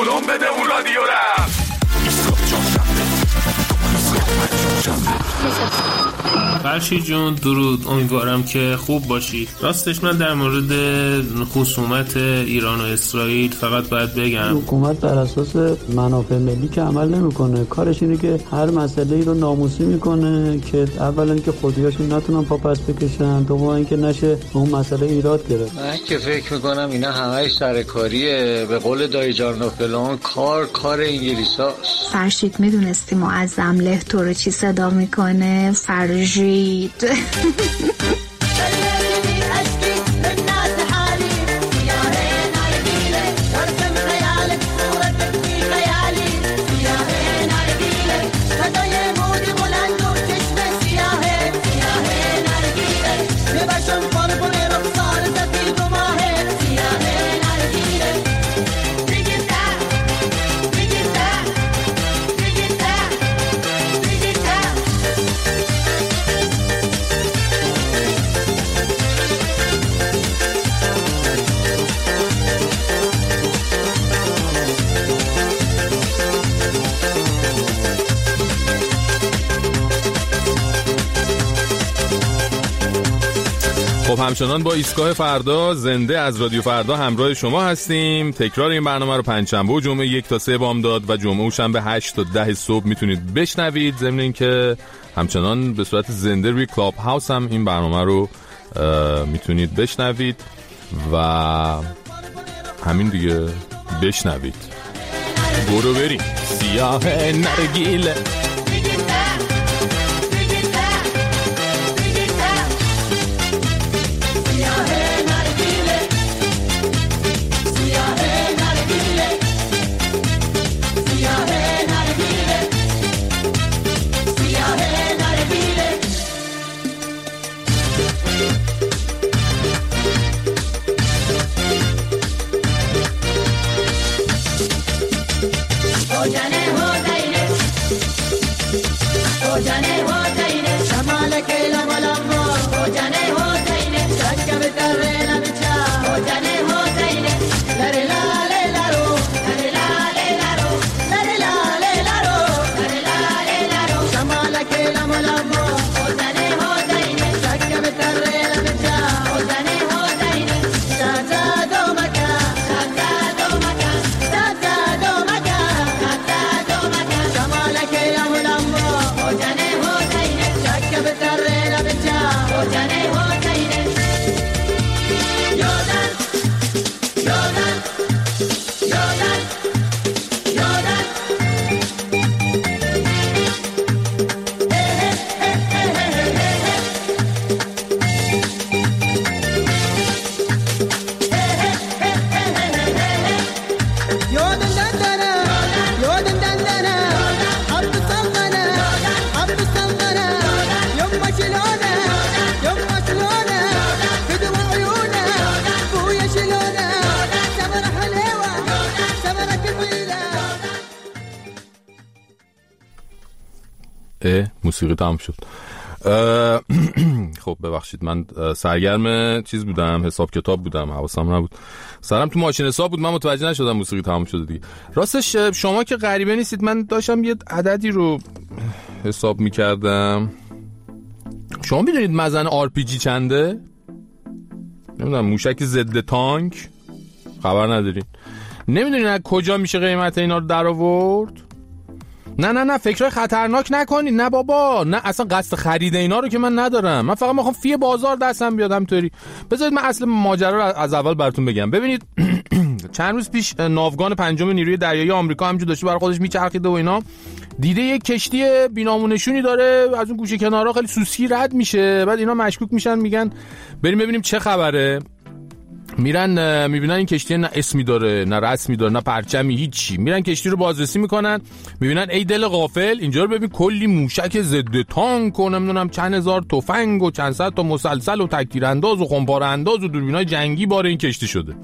بلوم بده اون رادیو رفت. فرشید جون درود، امیدوارم که خوب باشی. راستش من در مورد خصومت ایران و اسرائیل فقط باید بگم حکومت بر اساس منافع ملی که عمل نمیکنه، کارش اینه که هر مسئله ای رو ناموسی میکنه که اولا که خودیاشون نتونن پا پس بکشن، دوما اینکه نشه اون مسئله ایراد گرفت. من که فکر میکنم اینا همه‌اش سرکاریه، به قول دایی جان و فلان، کار انگلیساست. فرشید میدونستی معظم له تو رو چی صدا میکنه؟ فرشید خب همچنان با ایستگاه فردا زنده از رادیو فردا همراه شما هستیم. تکرار این برنامه رو پنجشنبه و جمعه 1 تا 3 بامداد و جمعه و شنبه 8 تا 10 صبح میتونید بشنوید. ضمن اینکه همچنان به صورت زنده روی کلاب هاوس هم این برنامه رو میتونید بشنوید و همین دیگه، بشنوید. برو بریم. سیاه نرگیله موسیقی تمام شد. خب ببخشید، من سرگرم چیز بودم، حساب کتاب بودم، حواسم نبود، سرم تو ماشین حساب بود، من متوجه نشدم موسیقی تمام شده دیگه. راستش شما که غریبه نیستید، من داشتم یه عددی رو حساب میکردم. شما میدونید مزن RPG چنده؟ نمیدونم، موشک ضد تانک؟ خبر ندارین؟ نمیدونین از کجا میشه قیمت اینا رو در آورد؟ نه فکرای خطرناک نکنید. نه بابا، نه اصلا قصد خرید اینا رو که من ندارم. من فقط میخوام فی بازار دستم بیاد همینطوری. بذارید من اصل ماجرا رو از اول براتون بگم. ببینید چند روز پیش ناوگان پنجم نیروی دریایی آمریکا همینجوری داشته برای خودش میچرخیده و اینا، دیده یک کشتی بی‌نامونشونی داره از اون گوشه کنارا خیلی سوسکی رد میشه. بعد اینا مشکوک میشن، میگن بریم ببینیم چه خبره. میرن میبینن این کشتی نه اسمی داره، نه رسمی داره، نه پرچمی، هیچی. میرن کشتی رو بازرسی میکنن، میبینن ای دل غافل، اینجا رو ببین کلی موشک ضد تانک و نمیدونم چند هزار تفنگ و چند صد تا مسلسل و تکتیر انداز و خمپاره انداز و دوربینای جنگی بار این کشتی شده.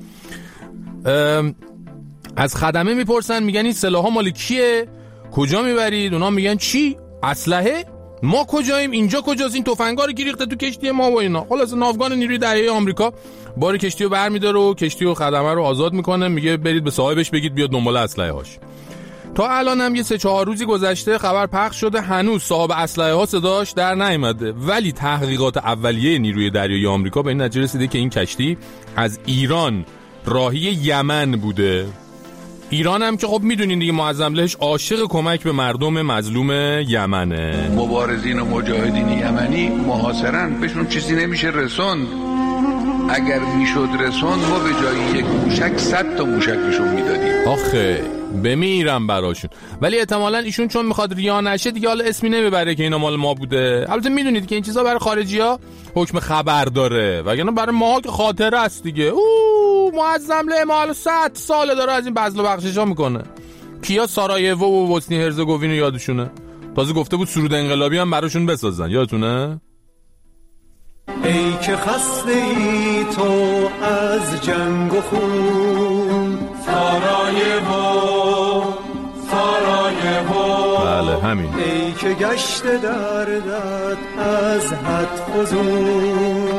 از خدمه میپرسن، میگن این سلاحا مال کیه؟ کجا میبرید؟ اونا میگن چی؟ اسلحه؟ ما کجاییم؟ اینجا کجاست؟ این تفنگا رو کی ریخته تو کشتی ما و اینا؟ خلاص ناوگان نیروی دریایی آمریکا بار کشتی رو برمی‌داره و کشتی و خدمه رو آزاد میکنه، میگه برید به صاحبش بگید بیاد دنبال اسلحه هاش. تا الان هم یه 3-4 روزی گذشته خبر پخش شده هنوز صاحب اسلحه ها صداش در نیامده، ولی تحقیقات اولیه نیروی دریایی آمریکا به این نتیجه رسیده که این کشتی از ایران راهی یمن بوده. ایران هم که خب میدونین دیگه معظم لهش عاشق کمک به مردم مظلوم یمنه. مبارزین و مجاهدین یمنی محاصرن، بهشون چیزی نمیشه رسوند. اگر میشد رسوند ما به جای یک موشک 100 تا موشک بهشون میدادیم. آخه بمیرم براشون. ولی احتمالاً ایشون چون میخواد ریا نشه دیگه حالا اسمی نمیبره که اینا مال ما بوده. البته میدونید که این چیزا برای خارجی‌ها حکم خبر داره، وگرنه برای ما که خاطره است دیگه. معظم له مال 100 ساله داره از این بذل و بخششا میکنه. کیا سارایوو و بوسنی هرزگوین یادشونه؟ تازه گفته بود سرود انقلابی هم براشون بسازن، یادتونه؟ ای که خسته ای تو از جنگ و خون، سارایوو سارایوو. بله همین. ای که گشته دردت از حد فزون،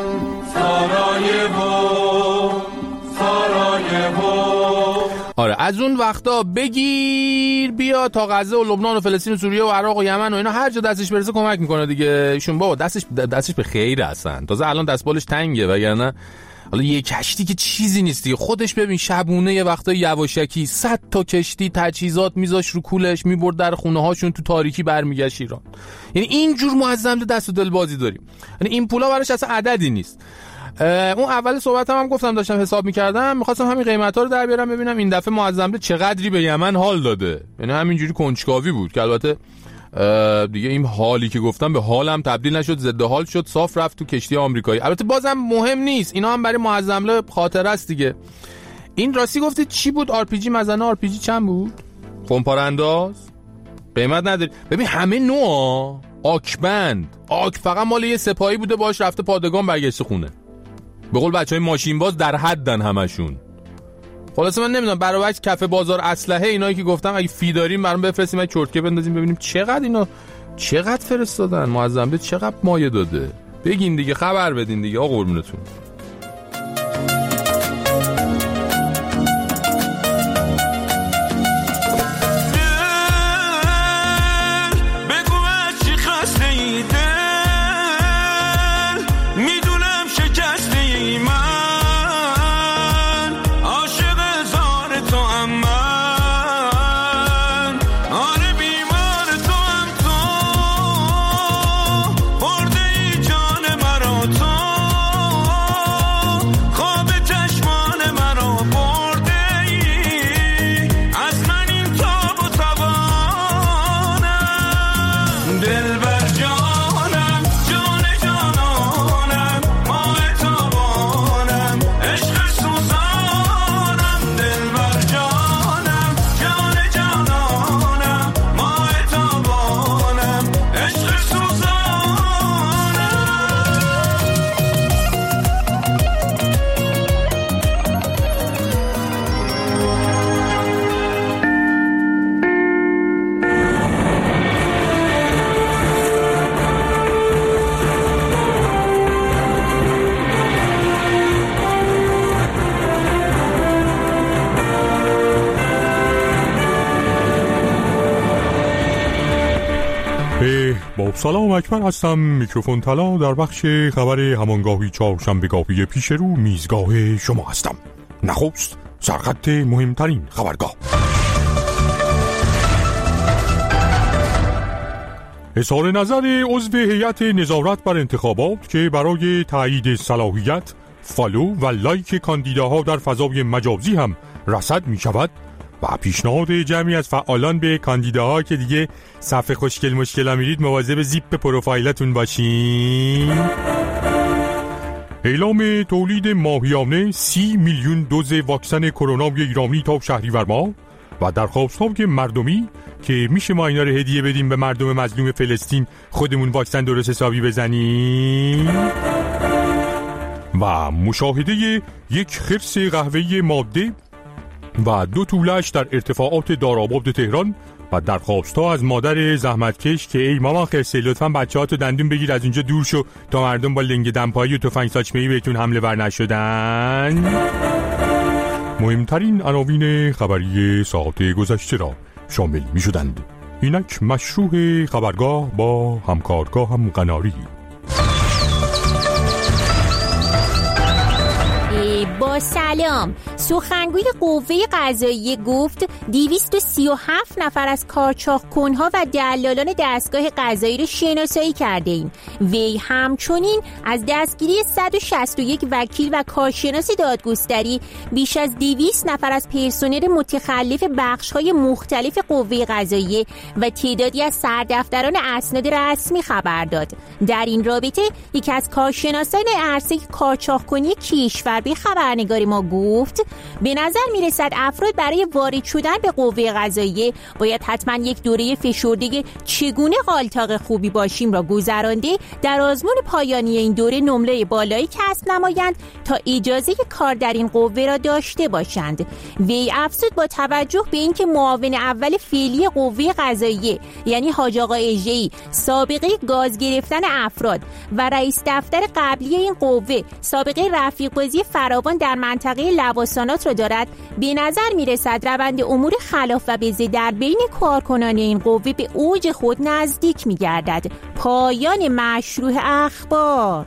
سارایوو سارایوو. آره از اون وقتا بگیر بیا تا غزه و لبنان و فلسطین و سوریه و عراق و یمن و اینا هر جا دستش برسه کمک میکنه دیگه. ایشون بابا دستش به خیر هستن، تازه الان دستبالش تنگه، وگرنه حالا یه کشتی که چیزی نیست دیگه. خودش ببین شبونه یه وقتا یواشکی 100 تا کشتی تجهیزات میذاش رو کولش میبرد در خونه هاشون تو تاریکی برمیگشت ایران. یعنی اینجور معظم دست و دل بازی داریم، یعنی این پولا براش اصلا عددی نیست. اون اول صحبتم هم گفتم داشتم حساب می‌کردم، می‌خواستم همین قیمتا رو در بیارم ببینم این دفعه معظم چقدری به یمن حال داده. یعنی همینجوری کنجکاوی بود که البته دیگه این حالی که گفتم به حالم تبدیل نشد، ضد حال شد، صاف رفت تو کشتی آمریکایی. البته بازم مهم نیست، اینا هم برای معظم له خاطره است دیگه. این راستی گفتید چی بود؟ آر پی جی مزنه آر پی جی چند بود؟ خمپاره انداز قیمت نداری. ببین همه نوع آکبند آک فقط مال یه سپاهی بوده، باش رفته پادگان برگشته خونه. به قول بچهای ماشین باز در حدن همشون. خلاصه من نمیدونم برای وقت کف بازار اسلحه اینایی که گفتم اگه فی داریم برام بفرستیم، اگه چرتکه بندازیم ببینیم چقدر اینا چقدر فرستادن، معظم له چقدر مایه داده. بگین دیگه، خبر بدین دیگه آقا قربونتون. سلام اکبر هستم، میکروفون طلا در بخش خبر همانگاهی چهارشنبه‌گاهی پیش رو میزگاه شما هستم. نخست سرخط مهمترین خبرگاه. اظهار نظر عضو هیئت نظارت بر انتخابات که برای تایید صلاحیت فالو و لایک کاندیداها در فضای مجازی هم رصد می شود و پیشنهاد جمعی از فعالان به کاندیداها که دیگه صفحه خوشگل مشکل میرید مواظب زیپ پروفایلتون باشین. اعلام تولید ماهیانه 30 میلیون دوز واکسن کرونا ایرانی تا شهریور ماه و درخواست‌های مردمی که میشه ما اینا رو هدیه بدیم به مردم مظلوم فلسطین، خودمون واکسن درست حسابی بزنیم. و مشاهده یک خرس قهوه‌ای ماده و 2 توله‌اش در ارتفاعات داراباد تهران و درخواست‌ها از مادر زحمتکش که ای مامان خرسه لطفاً بچه‌هاتو دندون بگیر از اینجا دور شو تا مردم با لنگ دمپایی و تفنگ ساچمه‌ای بهتون حمله ور نشدن. مهمترین عناوین خبری ساعت گذشته را شامل می‌شدند. اینک مشروع خبرگاه با همکارگاهم قناری. با سلام. سخنگوی قوه قضاییه گفت 237 نفر از قاچاق‌کنها و دلالان دستگاه قضایی را شناسایی کرده ایم. وی همچنین از دستگیری 161 وکیل و کارشناس دادگستری بیش از 200 نفر از پرسنل متخلف بخش‌های مختلف قوه قضاییه و تعدادی از سردفتران اسناد رسمی خبر داد. در این رابطه یکی از کارشناسان عرصه قاچاق‌کنی کشور به خبرنگار ما گفت به نظر میرسد افراد برای وارد شدن به قوه قضاییه باید حتما یک دوره فشرده چگونه قالتاق خوبی باشیم را گذرانده در آزمون پایانی این دوره نمره بالایی کسب نمایند تا اجازه کار در این قوه را داشته باشند. وی افزود با توجه به اینکه معاون اول فعلی قوه قضاییه یعنی حاج آقا اژه‌ای سابقه گاز گرفتن افراد و رئیس دفتر قبلی این قوه سابقه رفیق بازی فراوان در منطقه لواسانات را دارد، به نظر میرسد روند امور خلاف و بزه در بین کارکنان این قوه به اوج خود نزدیک میگردد. پایان مشروع اخبار.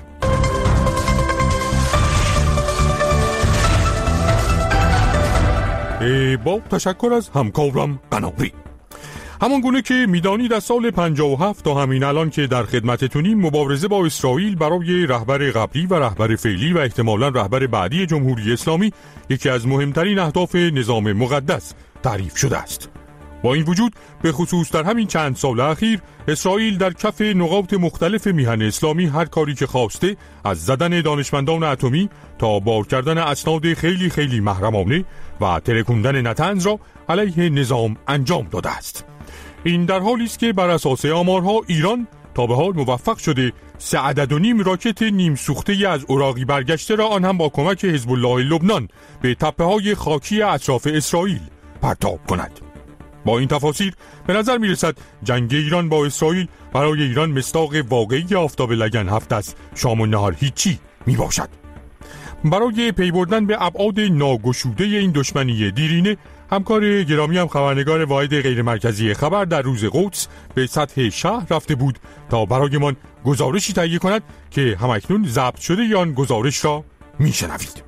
با تشکر از همکارم قناری. همان گونه که میدانید از سال 57 تا همین الان که در خدمتتونیم مبارزه با اسرائیل برای رهبر قبلی و رهبر فعلی و احتمالاً رهبر بعدی جمهوری اسلامی یکی از مهمترین اهداف نظام مقدس تعریف شده است. با این وجود به خصوص در همین چند سال اخیر اسرائیل در کف نقاط مختلف میهن اسلامی هر کاری که خواسته از زدن دانشمندان اتمی تا بار کردن اسناد خیلی خیلی محرمانه و ترکوندن نطنز را علیه نظام انجام داده است. این در حالی است که بر اساس آمارها ایران تا به حال موفق شده 3.5 عدد راکت نیم سوخته از عراقی برگشته را آن هم با کمک حزب الله لبنان به تپه‌های خاکی اطراف اسرائیل پرتاب کند. با این تفاصیل به نظر می رسد جنگ ایران با اسرائیل برای ایران مصداق واقعی آفتاب لگن هفت است، شام و نهار هیچی می باشد. برای پی بردن به ابعاد ناگشوده این دشمنی دیرینه همکار گرامی هم خبرنگار واحد غیر مرکزی خبر در روز قدس به سطح شهر رفته بود تا برایمان گزارشی تهیه کند که همکنون ضبط شده آن گزارش را میشنوید.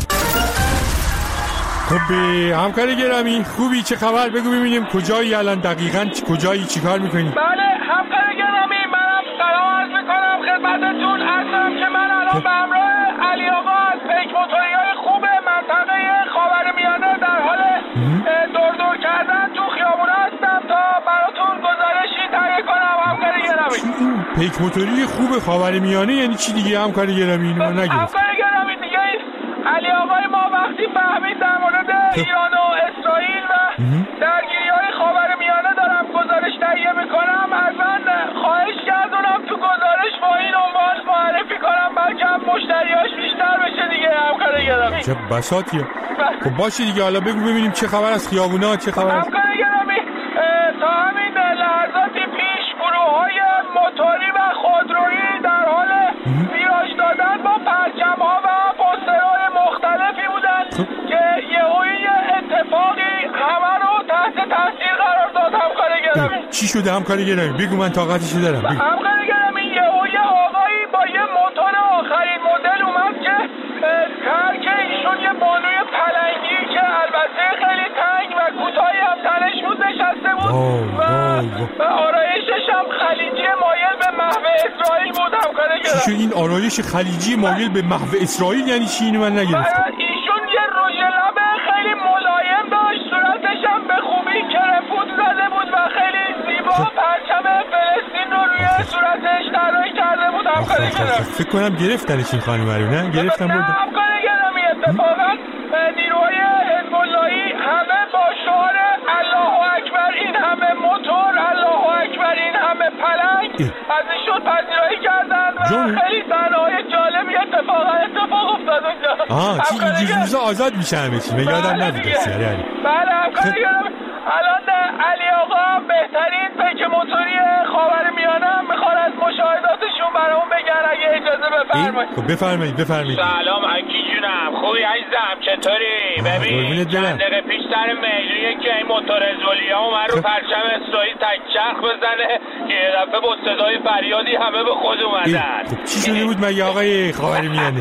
خب همکار گرامی خوبی؟ چه خبر؟ بگو ببینیم کجایی الان دقیقاً کجایی چیکار میکنی؟ بله همکار گرامی منم سلام عرض میکنم خدمتتون. عرضم که من الان به همراه علی آقا از پیک موتوریای خوب منطقه خاورمیانه در حال دور کردن تو خیابونا هستم تا براتون گزارشی تهیه کنم همکار گرامی. پیک موتوری خوب خاورمیانه یعنی چی دیگه همکار گرامی؟ اینو نگرفت. همکار گرامی دیگه علی آقای ما وقتی فهمید در مورد ایران و اسرائیل و درگیری‌های خاورمیانه دارم گزارش تهیه میکنم، ازن خواهش کردونم تو گزارش با این عنوان معرفی کنم بلکه مشتریاش بیشتر بشه دیگه همکار گرامی. چه بساطیه. خب باشه دیگه حالا بگو ببینیم چه خبر از خیابونا، چه خبر از همکار گرامی. تا همین لحظاتی پیش گروه‌های موتوری و خودرویی در حال ویراژ دادن با پرچم‌ها و پوسترهای مختلفی بودن که یهویی اتفاقی همه رو تحت تاثیر قرار داد همکار گرامی. چی شده همکار گرامی؟ بگو من طاقتشو دارم. همکار گرامی یهویی آقایی با یه موتور آخرین مدل اومد که ترک ایشون یه بانوی پلنگی که البته خیلی تنگ و کوتاهی هم تنش بود نشسته بود و آرایشش هم خلیجی مایل به محو اسرائیل بود همکار گرامی. چی این آرایش خلیجی مایل به محو اسرائیل یعنی چی؟ اینو من نگرفتم. ایشون یه رژ لب خیلی ملایم داشت، صورتش هم به خوبی کرفوت زده بود و خیلی زیبا پرچم فلسطین رو روی صورتش طراحی کرده بود همکار گرامی. فکر کنم گرفتنش این خانم رو نه؟ گرفتم بود. همکار گرامی اتفاقا نیروهای حزب اللهی همه با شعار الله اکبر این همه موتور الله اکبر این همه پلنگ ازشون پذیرایی کردن و خیلی صحنه‌های جالبی اتفاق افتاد اونجا. چی اینجور روزا آزاد میشه همه چی؟ یادم نبود بسیاری. بله همکاری گرم. الان علی آقا بهترین پیک موتوری خاورمیانه هم میخواد از مشاهداتشون برامون بگن اگه اجازه بفرمایید. خب بفرمایید. سلام حکی جونم، خوبی عزیزم؟ چطوری؟ ببین چند دقیقه پیش سر میلیه که این موتور ازولیا اومد رو پرچم اسرائیل تک چرخ بزنه که یه دفعه با صدای فریادی همه به خود اومدن. خب چی شده بود مگه آقای خاورمیانه؟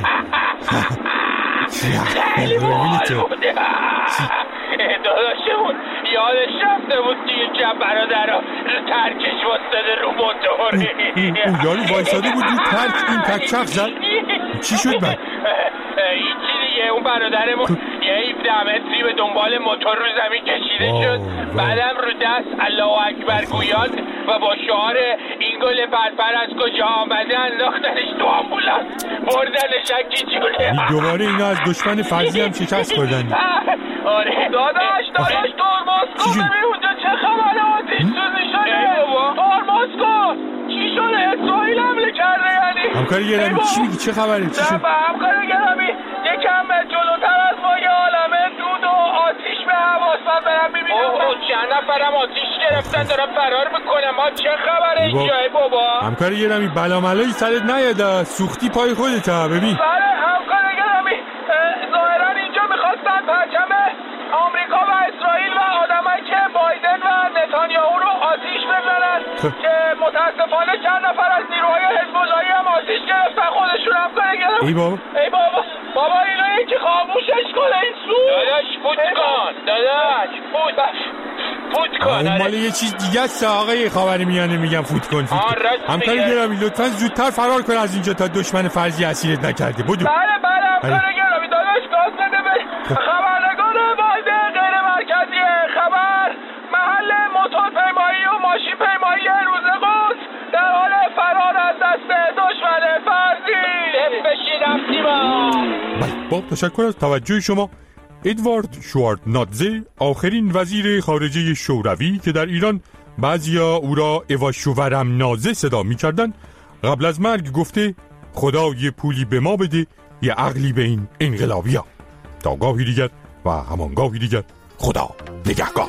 خیلی باحال بوده. داداشمون یادش رفته بود که یکی از برادرها رو ترکش واسطه رو موتور. اون یارو وایساده بود رو ترک این تک چرخ زد؟ چی شد بعد؟ هیچی دیگه، اون برادرمون یه 17 متری به دنبال موتور رو زمین کشیده شد، بعدم رو دست الله اکبر گویان و با شعار این گل پرپر از کجا آمده انداختنش تو آمبولانس بردنش اکی جونه. دوباره اینا از دشمن فرضی هم شکست خوردن. آره داداش ترمز کن ببین اونجا چه خبره، آتیش سوزی شده. ترمز کن. چی شده؟ اسرائیل حمله کرده یعنی؟ همکاری گرامی چی میگی؟ چه خبره؟ چی شد؟ همکاری گرامی یکم جلوتر از ما یه عالمه دود و آتیش به حواس من برم میبینم. چند نفرم آتیش گرفتن دارم فرار میکنم. ما چه خبره اینجا بابا؟ همکاری گرامی بلا ملایی سرت نیاد، سوختی پای خودت. ببین بله همکاری گرامی ظاهرا اینجا میخواستن پرچم آمریکا و اسرائیل و آدمایی که بایدن و نتانیاهو رو آتیش بزنن که متاسفانه چند نفر از نیروهای حزب اللهی هم آتیش گرفتن خودشون هم گرفتن. ای بابا اینو یکی خاموشش کنه این سو. داداش فوت کن. اون مال یه چیز دیگه است آقای خاورمیانه، میگم فوت کن. همکاری گرامی لطفاً زودتر فرار کن از اینجا تا دشمن فرضی اسیرت نکرده. بدو. بله همکاری گرامی داداش گاز بده به خبرنگار واحد غیر مرکزی خبر محل موتورپیمایی و ماشین پیمایی روز قدس در حال فرار از دست دشمن فرضی. با تشکر از توجه شما. ادوارد شوارتنادزه آخرین وزیر خارجه شوروی که در ایران بعضیا او را ایواشورم نازه صدا می کردن، قبل از مرگ گفته خدا یه پولی به ما بده یه عقلی به این انقلابیا. تا گاهی دیگر و همانگاهی دیگر خدا نگهگاه.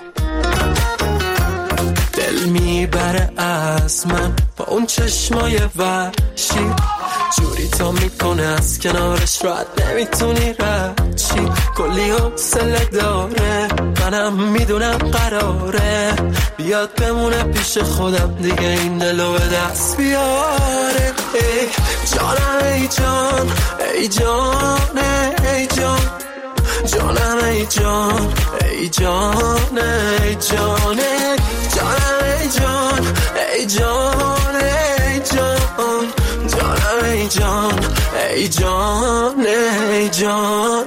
دل میبره از من با اون چشمای وحشی، جوری تا میکنه از کنارش رد نمیتونی رد چی، کلی حوصله داره منم میدونم قراره بیاد بمونه پیش خودم دیگه این دلو به دست بیاره. ای جانم ای جان ای جان ای جان جانم ای جان ای جان ای جان جانم ای جان ای جان ای جان جانم ای جان ای جان ای جان.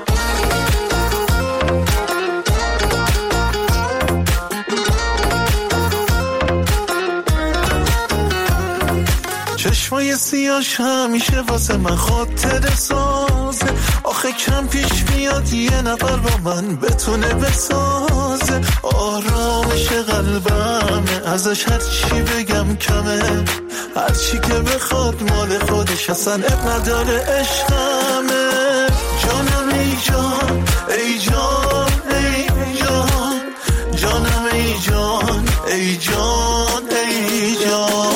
چشمای سیاش همیشه واسه من خاطره سازه، آخه کم پیش میاد یه نفر با من بتونه بسازه. آرامش قلبمه ازش هر چی بگم کمه، هر چی که بخواد مال خودش اصلا اب نداره عشقمه. جانم ای جان ای جان ای جان جانم ای جان ای جان ای جان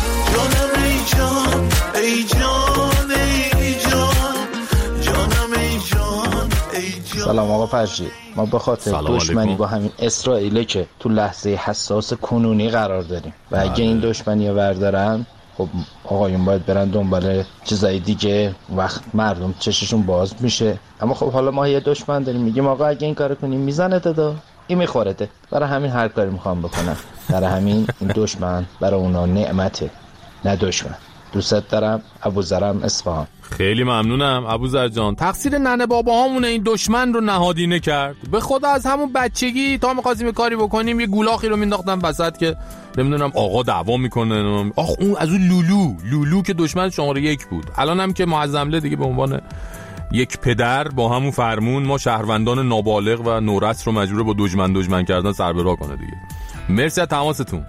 سلام آقا فرشی. ما به خاطر دشمنی با همین اسرائیل که تو لحظه حساس کنونی قرار داریم و اگه این دشمنی رو بردارن خب آقایون باید برن دنبال چیزای دیگه، وقت مردم چششون باز میشه. اما خب حالا ما یه دشمن داریم، میگیم آقا اگه این کارو کنیم میزنه دادا این میخورته، برای همین هر کاری میخوام بکنم. برای همین این دشمن برای اونا نعمته نه دشمن. دوست دارم ابوذرم اصفهان. خیلی ممنونم ابوذر جان. تقصیر ننه بابا همونه این دشمن رو نهادینه کرد. به خدا از همون بچگی تا می‌خواستیم کاری بکنیم یه گولاخی رو مینداختن وسط که نمیدونم آقا دعوا میکنه. آخ اون از اون لولو که دشمن شماره 1 بود. الانم که معظمله دیگه به عنوان یک پدر با همون فرمون ما شهروندان نابالغ و نورس رو مجبور با دشمن کردن سر به راه کنه دیگه. مرسی از تماستون.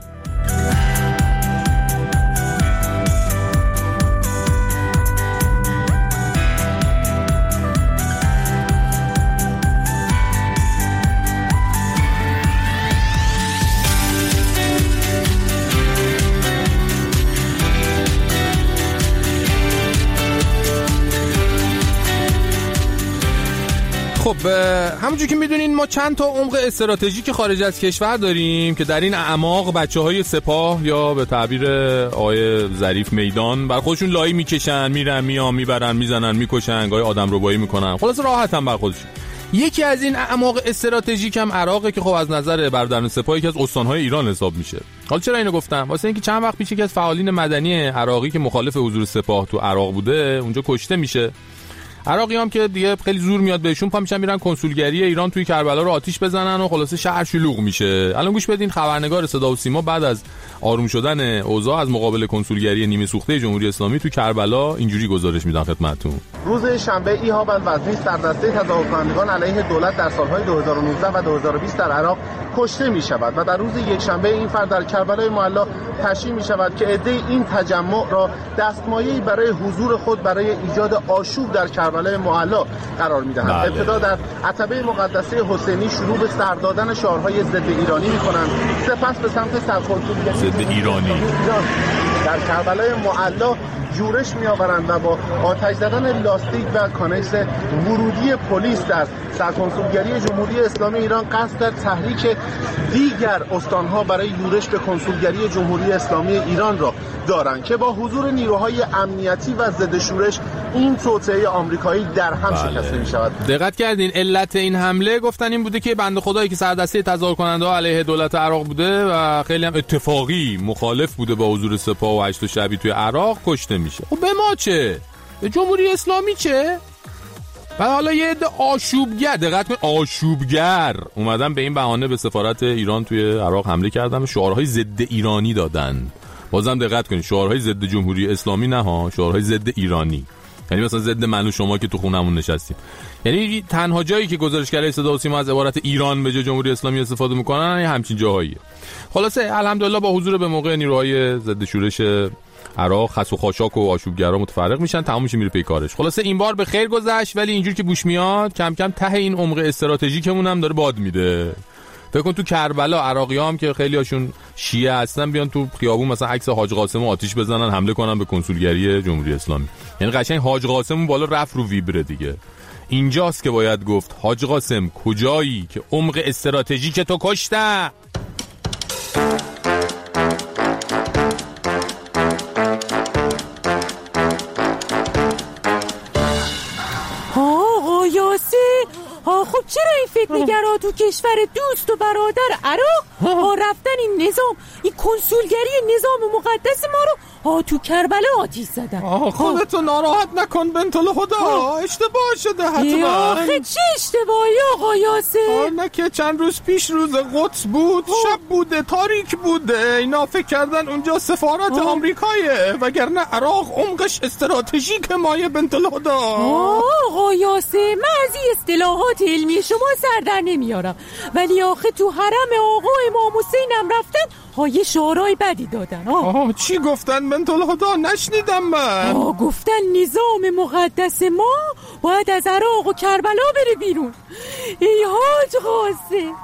خب همونجور که میدونین ما چند تا عمق استراتژیک خارج از کشور داریم که در این اعماق بچه‌های سپاه یا به تعبیر آقای ظریف میدان بر خودشون لایی میکشن، میرن میان، میبرن، میزنن، میکشن، گاهی آدمربایی میکنن، خلاص راحت هم بر خودشون. یکی از این اعماق استراتژیک هم عراقه که خب از نظر برادران سپاه یکی از استان‌های ایران حساب میشه. حالا چرا اینو گفتم؟ واسه اینکه چند وقت پیش یکی از فعالین مدنی عراقی که مخالف حضور سپاه تو عراق بوده اونجا کشته میشه. عراقی هم که دیگه خیلی زور میاد بهشون، پا میشن میرن کنسولگری ایران توی کربلا رو آتیش بزنن و خلاصه شهر شلوغ میشه. الان گوش بدین خبرنگار صدا و سیما بعد از آروم شدن اوضاع از مقابل کنسولگری نیمه سوخته جمهوری اسلامی توی کربلا اینجوری گزارش میدن خدمتتون. روز شنبه ایهاب الوزنی سردسته تظاهرکنندگان علیه دولت در سالهای 2019 و 2020 در عراق کشته میشود و در روز یکشنبه این فرد در کربلای معلی تشییع میشود که عده این تجمع را دستمایه‌ای برای حضور خود برای ایجاد آشوب در کربلای معلی قرار میدهند. ابتدا در عتبه مقدسه حسینی شروع به سر دادن شعارهای ضد ایرانی میکنند، سپس به سمت سرکنسولگری ضد ایرانی در کربلای معلی جورش میآورند و با آتش زدن لاستیک و کانکس ورودی پلیس در سرکنسولگری جمهوری اسلامی ایران قصد در تحریک دیگر استانها برای یورش به کنسولگری جمهوری اسلامی ایران را دارند که با حضور نیروهای امنیتی و ضد شورش این توطئه آمریکایی در هم شکسته می شود. دقت کردین علت این حمله گفتن این بوده که بنده خدایی که سردسته تظاهرکننده‌ها علیه دولت عراق بوده و خیلی هم اتفاقی مخالف بوده با حضور سپاه و هشت شبی توی عراق کشته میشه. خب به ما چه؟ به جمهوری اسلامی چه؟ و حالا یه عده آشوبگر، دقت کن، آشوبگر اومدن به این بهانه به سفارت ایران توی عراق حمله کردن و شعارهای ضد ایرانی دادن. بازم دقت کنید شعارهای ضد جمهوری اسلامی نه ها، شعارهای ضد ایرانی. یعنی مثلا ضد من و شما که تو خونمون نشستیم. یعنی تنها جایی که گزارشگرای صدا و سیما از عبارت ایران به جای جمهوری اسلامی استفاده میکنن همچین جاهاییه. خلاصه الحمدلله با حضور به موقع نیروهای ضد شورش عراق خس و خاشاک و آشوبگرا متفرق میشن، تمام میشه میره پی کارش. خلاصه این بار به خیر گذشت، ولی اینجور که بوش میاد کم کم ته این عمق استراتژیکمون هم داره باد میده. فکر کن تو کربلا عراقی‌ها هم که خیلی هاشون شیعه هستن بیان تو خیابون مثلا عکس حاج قاسم آتیش بزنن حمله کنن به کنسولگری جمهوری اسلامی. یعنی قشنگ حاج قاسم بالا رفت رو ویبره دیگه. اینجاست که باید گفت حاج قاسم کجایی که عمق استراتژیک تو کشته؟ خب چرا این فتنه‌گرا تو کشور دوست و برادر عراق رفتن این نظام، این کنسولگری نظام مقدس ما رو تو کربلا آتیش زدن؟ خودتو ناراحت نکن بنت الهدا، اشتباه شده حتما. آخه چه اشتباهی آقا یاسر؟ نه که چند روز پیش روز قدس بود، شب بوده، تاریک بوده، اینا فکر کردن اونجا سفارت آمریکایه، وگرنه عراق عمقش استراتژیک مایه بنت الهدا. آقا یاسر من از این اصطلاحات علمی شما سر در نمیارم، ولی آخه تو حرم آقا امام حسین هم رفتن یه شعارهای بدی دادن. چی گفتن بنت الهدا؟ نشنیدم من. گفتن نظام مقدس ما باید از عراق و کربلا بره بیرون. ای حاج قاسم،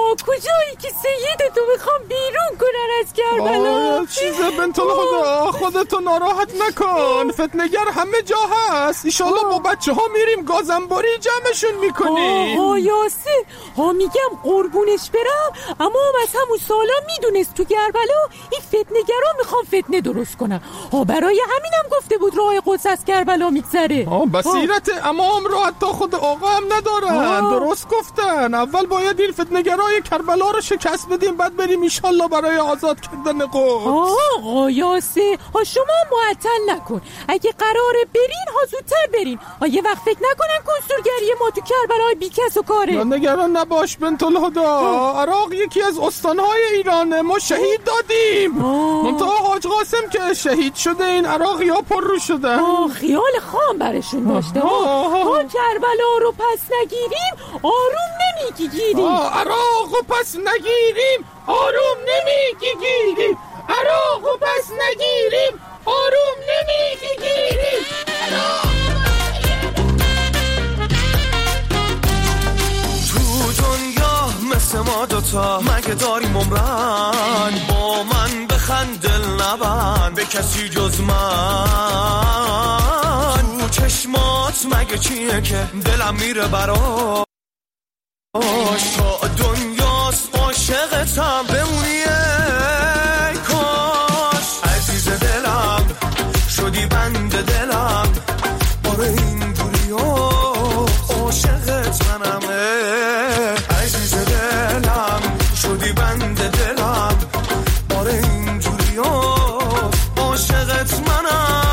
کجایی که سیدتو میخوام بیرون کنن از کربلا؟ چیزه بنت الهدا، خودتو ناراحت نکن، فتنه‌گر همه جا هست. ایشالله با بچه ها میریم گازنباری جمعشون میکنیم. یاسر میگم قربونش برم، اما از همون سالا میدونست تو کربلا این فتنه‌گرا میخوام فتنه درست کنن. برای همینم گفته بود راه قدس از کربلا میگذره. بصیرت امام رو حتی خود آقا هم ندارن. درست گفتن، اول باید این فتنه‌گرای کربلا رو شکست بدیم، بعد بریم انشالله برای آزاد کردن قدس. آقا یاسر شما معطل نکن، اگه قراره برین زودتر برین. یه وقت فکر نکنن کنسولگری ما تو کربلا بیکس و کاره. نگران نباش بنت الهدا، عراق یکی از استانهای ایرانه، ما شهید دادیم. منتها حاج قاسم که شهید شده این عراقی‌ها پر رو شدن. خیال خام برشون داشته. ما کربلا رو پس نگیریم آروم نمیگیریم. عراق رو پس نگیریم آروم نمیگیریم، عراقو پس نگیریم، آروم نمیگیریم. تو دنیا مثل ما دوتا مگه داریم عمرن، با من بخند دل نبند به کسی جز من. تو چشمات مگه چیه که دلم میره براش، تا دنیاست عاشقتم بمونی ای کاش. عزیز دلم شدی بند دلم، آره این دنیا عاشقت منم. عزیز دلم شدی بند دلم، آره این دنیا عاشقت منم.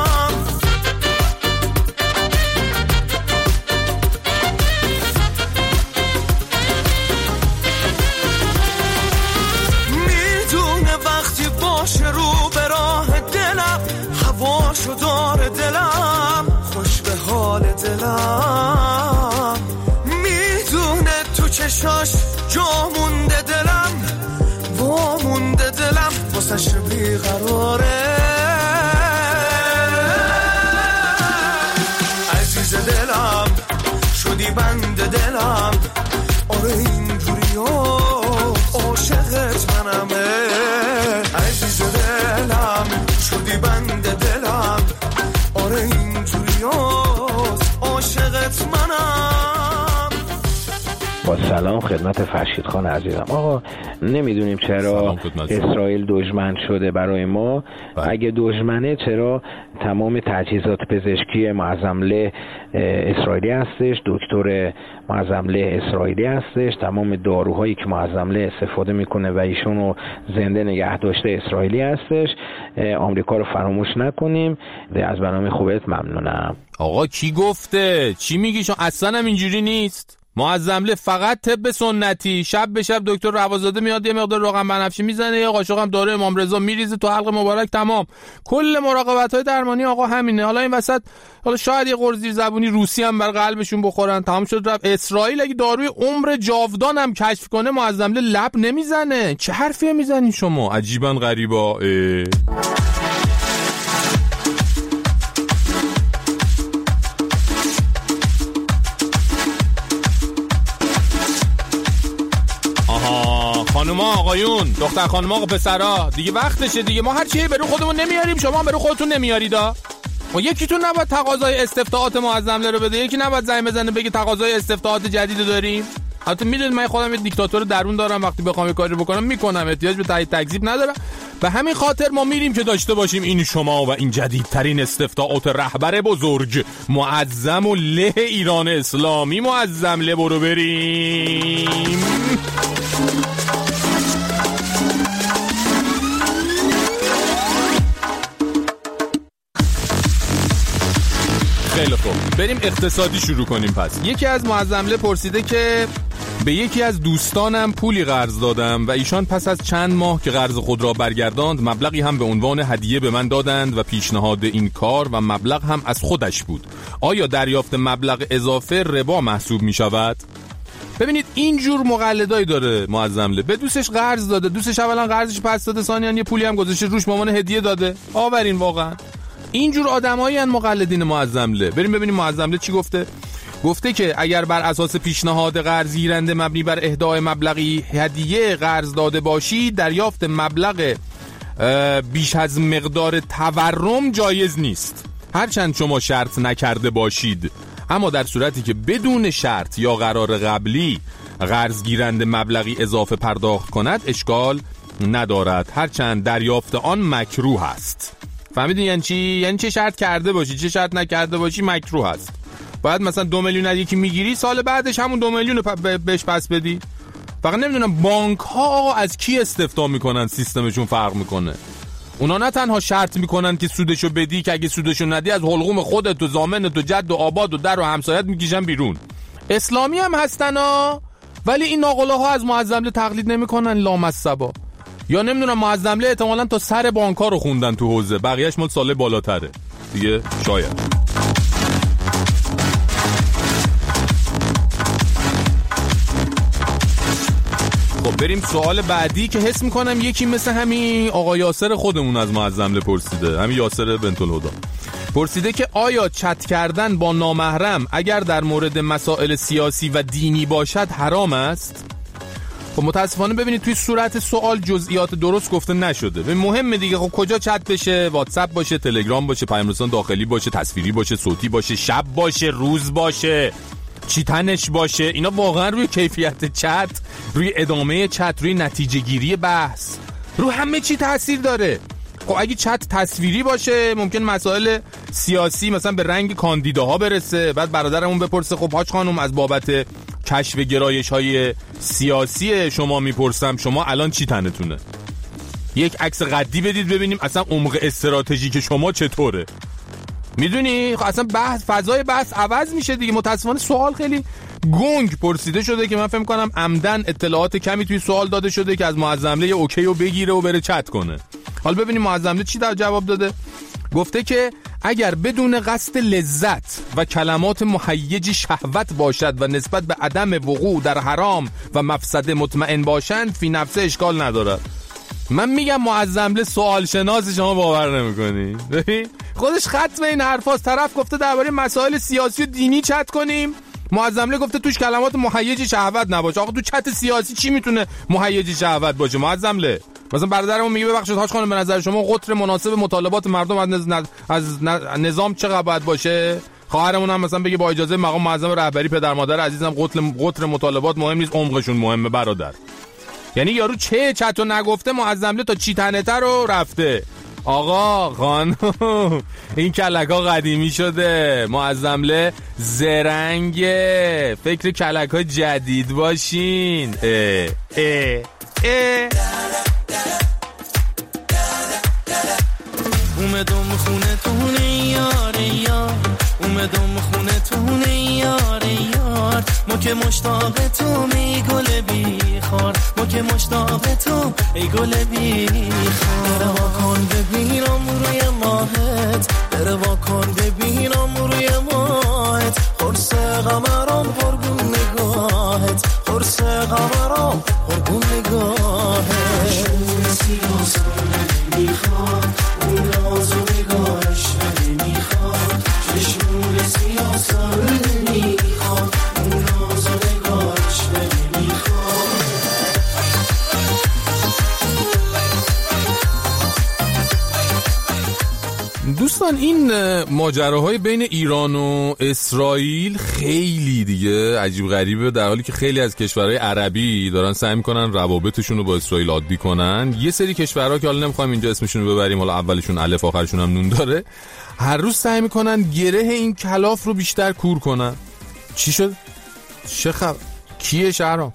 رو به راه دلم، هواشو داره دلم، خوش به حال دلم. میدونه تو چشاش جا مونده دلم، وا مونده دلم، واسش بیقراره. عزیز دلم شدی بند دلم، آره اینجوریا عاشقت منمه. عزیز دلم شدی بند دلم، آره اینجوریاست عاشقت منم. با سلام خدمت فرشید خان عزیزم. آقا نمیدونیم چرا اسرائیل دشمن شده برای ما. اگه دشمنه چرا تمام تجهیزات پزشکی معظمله اسرائیلی هستش، دکتر معظمله اسرائیلی هستش، تمام داروهایی که معظمله استفاده میکنه و ایشونو زنده نگه داشته اسرائیلی هستش. آمریکا رو فراموش نکنیم. از برنامه خوبت ممنونم. آقا کی گفته؟ چی میگی؟ شما اصلا هم اینجوری نیست. معظمله فقط طب سنتی، شب به شب دکتر روازاده میاد یه مقدار روغن بنفشی میزنه، یه قاشق هم داره امام رضا میریزه تو حلق مبارک، تمام. کل مراقبت‌های درمانی آقا همینه. حالا این وسط حالا شاید یه قرض زیر زبونی روسی هم بر قلبشون بخورن، تمام شد رفت. اسرائیل اگه داروی عمر جاودان هم کشف کنه معظمله لب نمیزنه. چه حرفی میزنین شما؟ عجیبا غریبا. خانوما آقایون، دختر خانوما آقا پسرا، دیگه وقتشه دیگه. ما هر چیه برو خودمون نمیاریم، شما هم برو خودتون نمیاریدا. و یکیتون نباید تقاضای استفتاءات معظمله رو بده، یکی نباید زنگ بزنه بگه تقاضای استفتاءات جدید داریم. البته میدونید من خودم یه دیکتاتور درون دارم، وقتی بخوام یه کاری بکنم میکنم، احتیاج به تایید تکذیب ندارم. به همین خاطر ما میریم که داشته باشیم این شما و این جدیدترین استفتاءات رهبر بزرگ معظم و له ایران اسلامی معظمله برو بریم. خیلی خوب، بریم اقتصادی شروع کنیم. پس یکی از معظمله پرسیده که به یکی از دوستانم پولی قرض دادم و ایشان پس از چند ماه که قرض خود را برگرداند مبلغی هم به عنوان هدیه به من دادند و پیشنهاد این کار و مبلغ هم از خودش بود. آیا دریافت مبلغ اضافه ربا محسوب می شود؟ ببینید اینجور مقلدایی داره معظمله. به دوستش قرض داده، دوستش اولا قرضش پس داده، ثانیاً یه پولی هم گذاشته روش به عنوان هدیه داده. آورین واقعا اینجور آدمایی ان مقلدین معظمله. بریم ببینیم معظمله چی گفته. گفته که اگر بر اساس پیشنهاد قرض گیرنده مبنی بر اهدای مبلغی هدیه قرض داده باشی، دریافت مبلغ بیش از مقدار تورم جایز نیست، هرچند شما شرط نکرده باشید. اما در صورتی که بدون شرط یا قرار قبلی قرض گیرنده مبلغی اضافه پرداخت کند اشکال ندارد، هرچند دریافت آن مکروه است. فهمیدین یعنی چی؟ یعنی چه شرط کرده باشی چه شرط نکرده باشی مکروه است. باید مثلا 2 میلیون از یکی میگیری، سال بعدش همون 2 میلیون بهش پس بدی. فقط نمیدونم بانک ها از کی استفتا میکنن، سیستمشون فرق میکنه. اونا نه تنها شرط میکنن که سودشو بدی، که اگه سودشو ندی از حلقوم خودت و زامنت و جد و آباد و در و همسایت میکشن بیرون. اسلامی هم هستن ها، ولی این ناقلاها از معظمله تقلید نمیکنن لامصبا. یا نمیدونم معظمله احتمالاً تا سر بانک‌ها رو خوندن تو حوزه، بقیه‌اش مال سال بالاتره دیگه شاید. خب بریم سوال بعدی که حس میکنم یکی مثل همین آقا یاسر خودمون از معظم پرسیده، همین یاسر بنت الهدی پرسیده که آیا چت کردن با نامحرم اگر در مورد مسائل سیاسی و دینی باشد حرام است؟ خب متاسفانه ببینید توی صورت سوال جزئیات درست گفته نشده. به مهمه دیگه، خب کجا چت بشه؟ واتساپ باشه، تلگرام باشه، پیام رسان داخلی باشه، تصویری باشه، صوتی باشه، شب باشه، روز باشه، چی تنش باشه؟ اینا واقعا روی کیفیت چت، روی ادامه چت، روی نتیجه گیری بحث، رو همه چی تاثیر داره. خب اگه چت تصویری باشه ممکن مسائل سیاسی مثلا به رنگ کاندیداها برسه، بعد برادرمون بپرسه خب حاج خانم از بابت کشف گرایش‌های سیاسی شما میپرسم شما الان چی تنتونه؟ یک عکس قدی بدید ببینیم اصلا عمق استراتژیک شما چطوره. میدونی خب اصلا بحث، فضای بحث عوض میشه دیگه. متاسفانه سوال خیلی گنگ پرسیده شده که من فکر می‌کنم عمدن اطلاعات کمی توی سوال داده شده که از معظمله اوکی رو بگیره و بره چت کنه. حالا ببینیم معظمله چی در جواب داده. گفته که اگر بدون قصد لذت و کلمات مهیج شهوت باشد و نسبت به عدم وقوع در حرام و مفسده مطمئن باشند فی نفسه اشکال ندارد. من میگم معظمله سوال شناس، شما باور نمی‌کنی. خودش ختم این حرفاست. طرف گفته درباره مسائل سیاسی و دینی چت کنیم، معظمله گفته توش کلمات مهیج شهوت نباشه. آقا تو چت سیاسی چی میتونه مهیج شهوت باشه معظمله؟ مثلا برادرمون میگه ببخشید حاج خانم به نظر شما قطر مناسب مطالبات مردم از نظام چقدر باید باشه؟ خواهرمون هم مثلا بگه با اجازه مقام معظم رهبری پدر مادر عزیزم قطر مطالبات مهم نیست، عمقشون مهمه برادر. یعنی یارو چه چتو نگفته معظمله تا چی تنته رو رفته. آقا خانم این کلک‌ها قدیمی شده، معظمله زرنگه، فکر کلک‌ها جدید باشین. اومدم خونه تونه یاره یار، اومدم خونه تونه یاره یار، ما که مشتاق تو می گل بیخار، ما که مشتاق تو ای گل بیخار. بره واکن ببینم روی ماهت، بره واکن ببینم روی ماهت، قرص قمرم قربون نگاهت، قرص قمرم قربون نگاهت. سیاسان میخواد اون ناز و نگاهش نمیخواد، چشمون سیاسان نمیخواد اون ناز و نگاهش نمیخواد. دوستان این ماجراهای بین ایران و اسرائیل خیلی دیگه عجیب غریبه، در حالی که خیلی از کشورهای عربی دارن سعی میکنن روابطشون رو با اسرائیل عادی کنن. یه سری کشورها که حالا نمیخوایم اینجا اسمشون رو ببریم، حالا اولشون الف آخرشون هم نون داره، هر روز سعی میکنن گره این کلاف رو بیشتر کور کنن. چی شد؟ چه خبر؟ کیه شهرام؟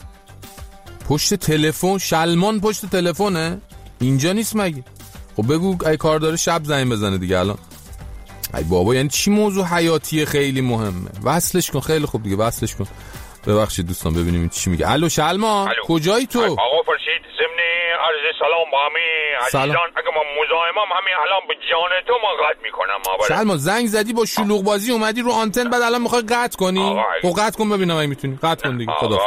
پشت تلفن؟ شلمان پشت تلفنه؟ اینجا نیست مگه؟ خب بگو ای کار داره شب زنگ بزنه دیگه الان. ای بابا یعنی چی موضوع حیاتی خیلی مهمه؟ وصلش کن. خیلی خوب دیگه وصلش کن. ببخشید دوستان ببینیم چی میگه. الو شلما کجایی تو؟ آقا فرشید ضمن عرض سلام با همه عزیزان، اگه من مزاحمم همین الان به جان تو من قطع میکنم. شلما زنگ زدی با شلوغ بازی اومدی رو آنتن، بعد الان میخوای قطع کنی؟ خب قطع کن ببینم اگه میتونی. قطع کن دیگه. خدا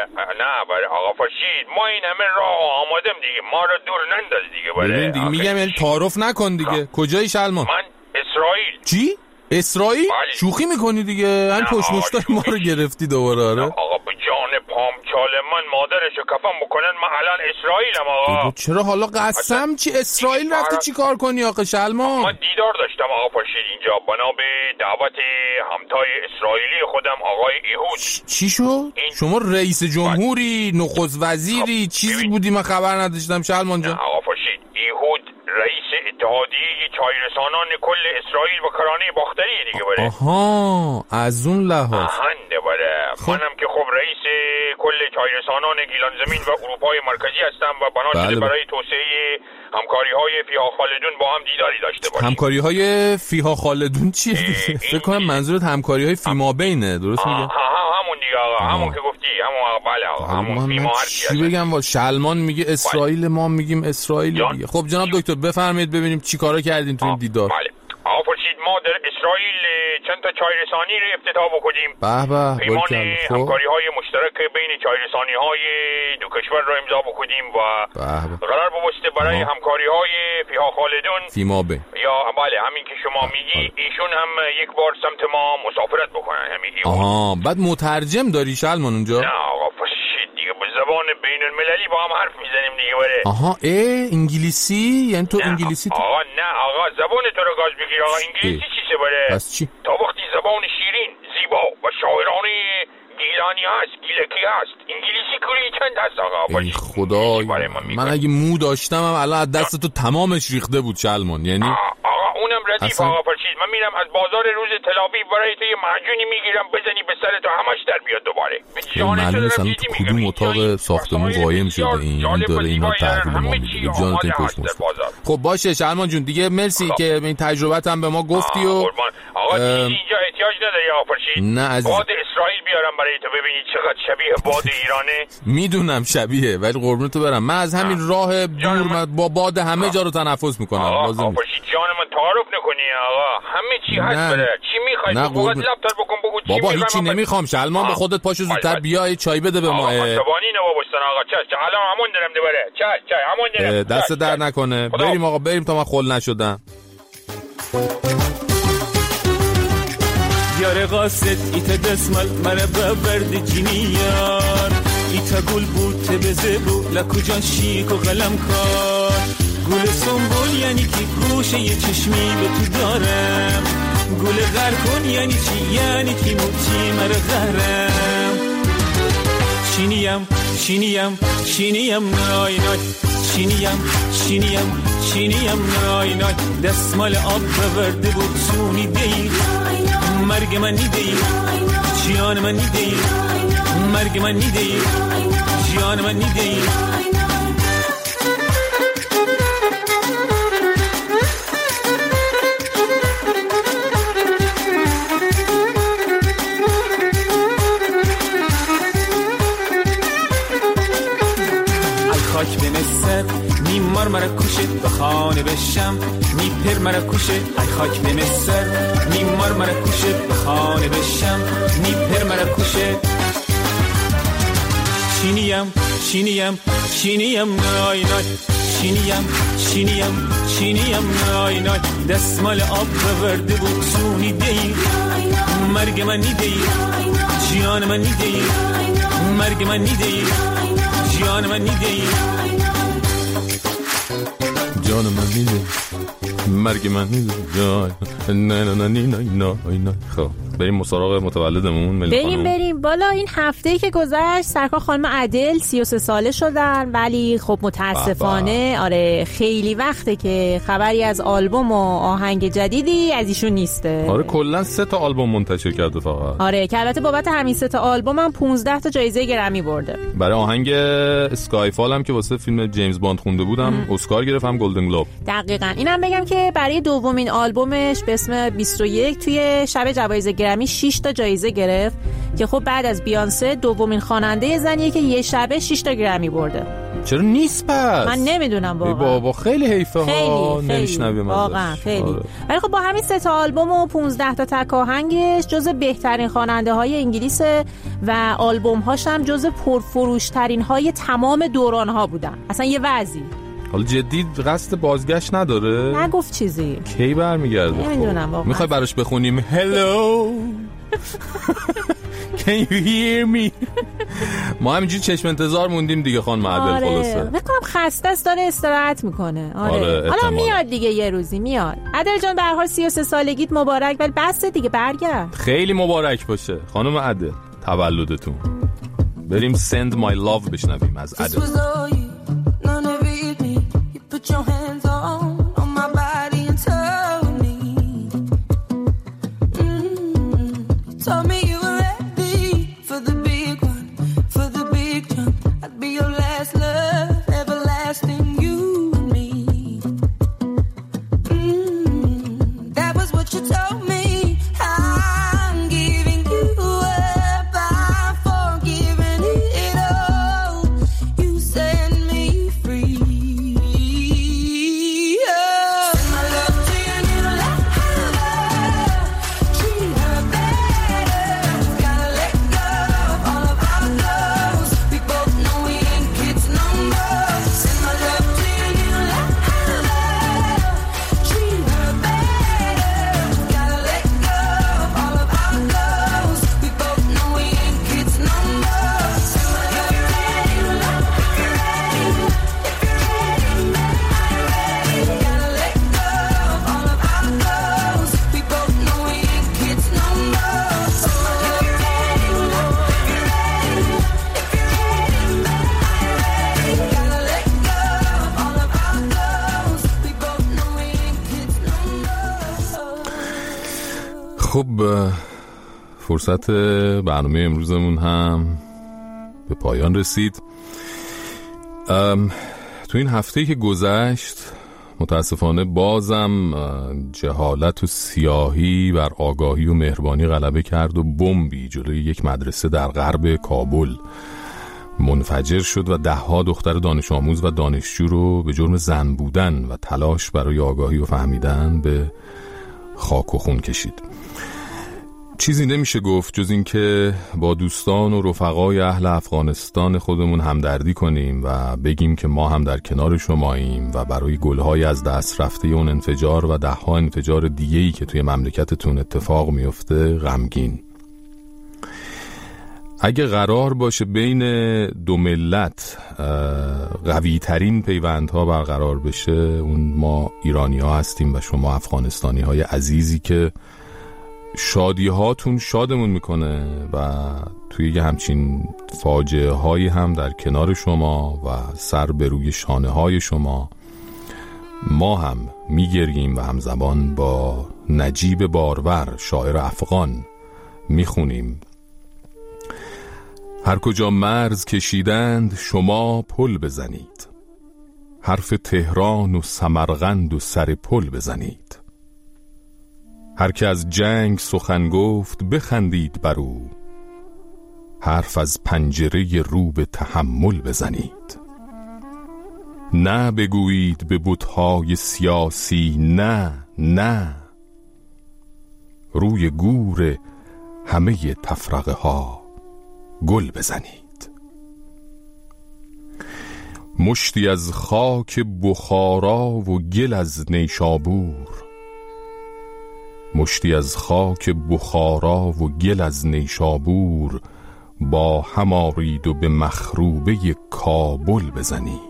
برای آقا فرشید ما این همه راه آمادم دیگه، ما رو دور ننداز دیگه. ببین دیگه میگم یعنی تعارف نکن دیگه. کجایی شلما؟ من اسرائیل. چی؟ اسرائیل؟ شوخی میکنی دیگه؟ همین پشت مشتای ما رو گرفتی دوباره. آره آقا به جان پامچال من مادرشو کفن بکنن من الان اسرائیلم آقا. چرا حالا قسم چی اسرائیل رفتی چی کار کنی آقا شلما؟ من دیدار داشتم آقا فرشید اینجا بنا به دعوت همتای اسرائیلی خودم آقای ایهود. چی شد؟ شما رئیس جمهوری، نخست وزیری، چیزی بودی من خبر نداشتم شلمان جان. آقا فرشید ایهود رئیس اتحادیه چایرسانان کل اسرائیل و کرانه باختری دیگه بره. آها از اون لحاظ اهنده بره. منم که خب رئیس کل چایرسانان گیلان زمین و اروپای مرکزی هستم و بنا شده برای توسعه همکاری‌های فیها خالدون با هم دیداری داشته باشیم. همکاری‌های فیها خالدون چیه؟ فکر کنم منظورت همکاری‌های فیما بینه. درست میگم؟ همون دیگه آقا. همون که گفتی همون آقا. بله آقا همون فیما هر چی بگم با شلمان میگه اسرائیل ما میگیم اسرائیل دیگه. خب جناب دکتر بفرمایید ببینیم چی کارا کردین تو این دیدار. بله آقا فرشید ما در اسرائیل چند تا چای رسانی رو افتتاح بکنیم. پیمان همکاری‌های مشترک بین چای رسانی‌های دو کشور رو امضا بکنیم و قرار بسته برای همکاری‌های فیها خالدون یا بله همین که شما میگی ایشون هم یک بار سمت ما مسافرت بکنن همین. بعد مترجم داری شلمان اونجا؟ نه آقا فرشید دیگه به زبان بین المللی با هم حرف میزنیم دیگه بره. انگلیسی؟ یعنی تو انگلیسی آقا نه آقا زبان تو رو گاز بگیر آقا انگلیسی چیزه بره؟ پس چی؟ تا وقتی زبان شیرین زیبا و شاعرانه گیلانی هست گیلکی هست انگلیسی کلی چند هست آقا. ای خدا من اگه مو داشتم الان از دست تو تمامش ریخته بود شلمان. یعنی آقا اونم ردیف آقا فرشید من میرم از بازار روز تل‌آویو برای تو یه معجونی میگیرم بزنی به سر تو همش در بیاد دوباره. معلومه مثلا تو کدوم اتاق ساختمون قایم شده این داره اینا تحویل ما میده جان تو پشت مست. خب باشه شلمان جون دیگه مرسی که این تجربت هم به ما گفتی و آقا اینجا احتیاج نداری آقا فرشید. نه عزیز باد اسرائیل بیارم برای تو ببینی چقدر شبیه باد ایرانه. میدونم شبیه ولی قربون تو برم من از همین راه دور با باد همه جا رو تنفس میکنم. آقا فرشید جان من تعارف نکنی آقا همه چی هست بره. چی میخوای تو فقط لپتار بکن بگو چی بابا هیچی نمیخوام شلمان به خودت پاشو زودتر بیا چای بده به ما. عصبانی نباشتن آقا چش الان همون دارم دوباره چش همون دارم دست در نکنه. بریم آقا بریم تا من خل نشدم. یار قاصد ایت دسمال مرا ببرد جینیار ایتا گل بوته بزبو لکو جان شیک و قلم کار گل سنبول یعنی که گوشه یه چشمی به تو دارم گل غر کن یعنی چی یعنی که موچی مرا غرم شینیم نای نای شینیم نای نای دستمال آب بورده بود سونی دیر مرگ من نیدهی جیان من نیدهی مرگ من نیدهی جیان من نیدهی خاک به مصر میمار مرا کشه به خانه بشم میپر مرا کشه ای خاک به مصر میمار مرا کشه به خانه بشم میپر مرا کشه شینیم نای نای شینیم نای نای دستمال آب بورده بود سونی دیر مرگ من نیدهی جیان من نیدهی مرگ من نیدهی جان من نیدهی جان من نیدهی مرگ من نیدهی نه. خب بریم مسابقه متولدمون. بریم بالا. این هفته‌ای که گذشت سرکار خانم عدل 33 ساله شدن ولی خب متاسفانه آره خیلی وقته که خبری از آلبوم و آهنگ جدیدی از ایشون نیسته. آره کلا 3 تا آلبوم منتشر کرده فقط. آره که البته بابت همین 3 تا آلبوم هم 15 تا جایزه گرمی برده. برای آهنگ اسکایفال هم که واسه فیلم جیمز باند خونده بودم اسکار گرفت هم گلدن گلوب. دقیقاً. اینم بگم که برای دومین آلبومش به اسم 21 توی شب جوایز گرمی 6 تا جایزه گرفت که خب بعد از بیانسه دومین خواننده زنیه که یه شبه 6 تا گرمی برده. چرا نیست پس؟ من نمیدونم واقعا. بابا خیلی حیفه ها نمیشنویم واقعا خیلی. ولی خب با همین 3 تا آلبوم و 15 تا تک آهنگش جزو بهترین خواننده های انگلیس و آلبوم هاش هم جزو پرفروش ترین های تمام دوران ها بودن. اصلا یه وضعی. حالا جدی قصد بازگشت نداره؟ نگفت چیزی. کی برمیگرده؟ نمیدونم واقعا. میخوای براش بخونیم Hello Can you hear me؟ ما همینجوری چشم انتظار موندیم دیگه خانم عدل. خلاصه میگم خسته است داره استراحت میکنه. آره حالا میاد دیگه یه روزی میاد. عدل جان به هر حال 33 سالگیت مبارک ولی بس دیگه برگرد. خیلی مبارک باشه خانم عدل تولدتون. بریم Send My Love بشنویم از عدل. Put your hands on my body and told me, told me you were ready for the big one, for the big jump. I'd be your last love, everlasting, you and me. That was what you told me. I'm giving you up, I'm forgiving it all. You set me free. خب فرصت برنامه امروزمون هم به پایان رسید. تو این هفته‌ای که گذشت متاسفانه بازم جهالت و سیاهی بر آگاهی و مهربانی غلبه کرد و بمبی جلوی یک مدرسه در غرب کابل منفجر شد و 10 دختر دانش آموز و دانشجو رو به جرم زن بودن و تلاش برای آگاهی و فهمیدن به خاک و خون کشید. چیزی نمیشه گفت جز این که با دوستان و رفقای اهل افغانستان خودمون همدردی کنیم و بگیم که ما هم در کنار شماییم و برای گلهای از دست رفته اون انفجار و 10 انفجار دیگه‌ای که توی مملکتتون اتفاق میفته غمگین. اگه قرار باشه بین دو ملت قوی ترین پیوندها برقرار بشه، اون ما ایرانی ها هستیم و شما افغانستانی های عزیزی که شادی هاتون شادمون میکنه و توی یه همچین فاجعه هایی هم در کنار شما و سر به روی شانه های شما ما هم میگریم و همزمان با نجیب بارور شاعر افغان میخونیم: هر کجا مرز کشیدند شما پل بزنید، حرف تهران و سمرقند و سر پل بزنید. هر که از جنگ سخن گفت بخندید بر او، حرف از پنجره رو به تحمل بزنید. نه بگویید به بت‌های سیاسی نه نه، روی گور همه تفرقه ها گل بزنید. مشتی از خاک بخارا و گل از نیشابور، مشتی از خاک بخارا و گل از نیشابور با هم آرید و به مخروبه کابل بزنید.